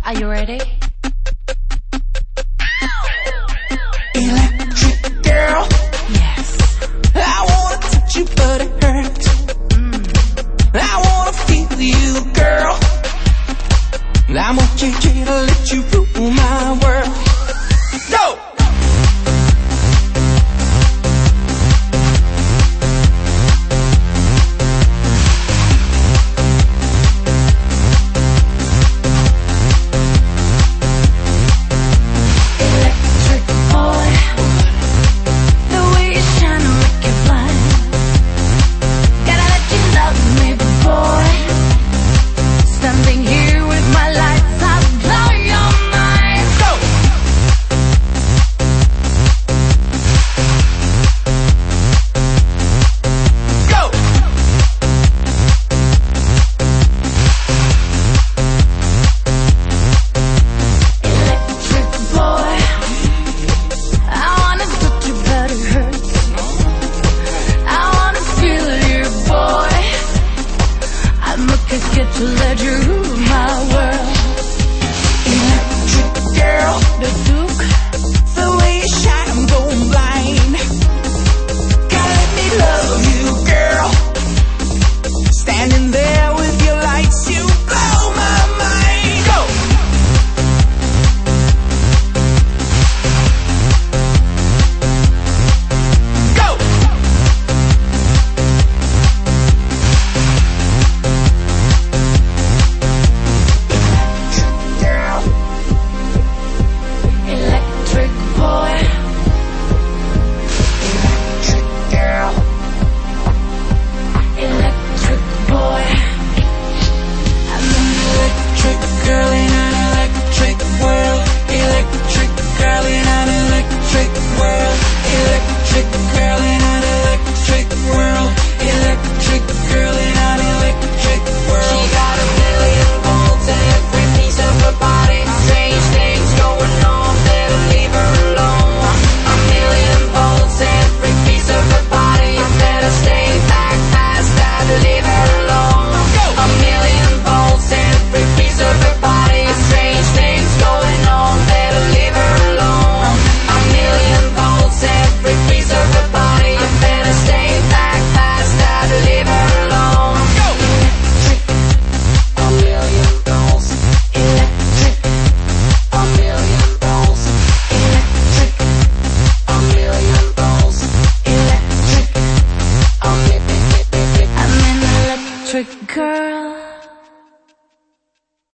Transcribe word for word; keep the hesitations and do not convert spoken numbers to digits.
Are you ready? Electric girl. Yes. I wanna touch you, but it hurts. Mm. I wanna feel you, girl. I'm okay to let you rule my world. Go! Get to let you rule my world. Electric girl. The Duke.